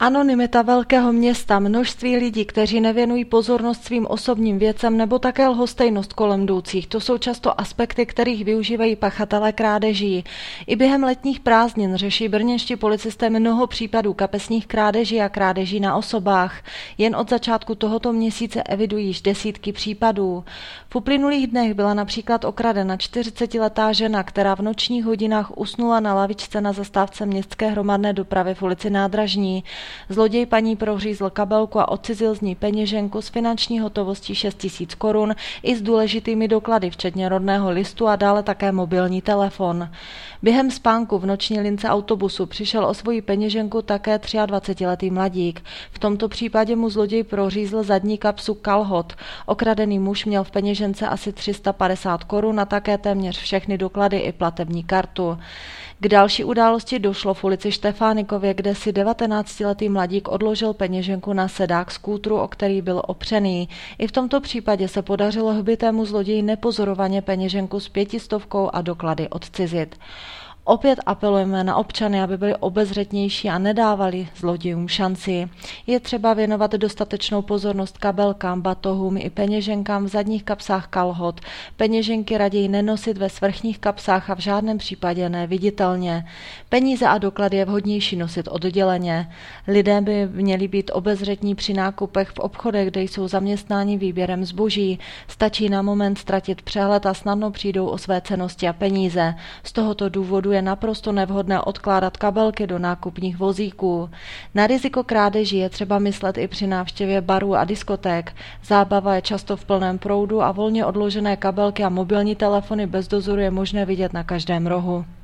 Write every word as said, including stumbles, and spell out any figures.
Anonymita velkého města, množství lidí, kteří nevěnují pozornost svým osobním věcem, nebo také lhostejnost kolem jdoucích, to jsou často aspekty, kterých využívají pachatelé krádeží. I během letních prázdnin řeší brněnští policisté mnoho případů kapesních krádeží a krádeží na osobách. Jen od začátku tohoto měsíce evidují již desítky případů. V uplynulých dnech byla například okradena čtyřicetiletá žena, která v nočních hodinách usnula na lavičce na zastávce městské hromadné dopravy v ulici Nádražní. Zloděj paní prohřízl kabelku a odcizil z ní peněženku s finanční hotovostí šest tisíc korun i s důležitými doklady, včetně rodného listu a dále také mobilní telefon. Během spánku v noční lince autobusu přišel o svoji peněženku také dvacetiletý mladík. V tomto případě mu zloděj prohřízl zadní kapsu kalhot. Okradený muž měl v peněžence asi tři sta padesát korun a také téměř všechny doklady i platební kartu. K další události došlo v ulici Štefánikově, kde si devatenáctiletý mladík odložil peněženku na sedák skútru, o který byl opřený. I v tomto případě se podařilo hbitému zloději nepozorovaně peněženku s pětistovkou a doklady odcizit. Opět apelujeme na občany, aby byli obezřetnější a nedávali zlodějům šanci. Je třeba věnovat dostatečnou pozornost kabelkám, batohům i peněženkám v zadních kapsách kalhot. Peněženky raději nenosit ve svrchních kapsách a v žádném případě neviditelně. Peníze a doklady je vhodnější nosit odděleně. Lidé by měli být obezřetní při nákupech v obchodech, kde jsou zaměstnáni výběrem zboží. Stačí na moment ztratit přehled a snadno přijdou o své cennosti a peníze. Z tohoto důvodu je naprosto nevhodné odkládat kabelky do nákupních vozíků. Na riziko krádeží je třeba myslet i při návštěvě barů a diskoték. Zábava je často v plném proudu a volně odložené kabelky a mobilní telefony bez dozoru je možné vidět na každém rohu.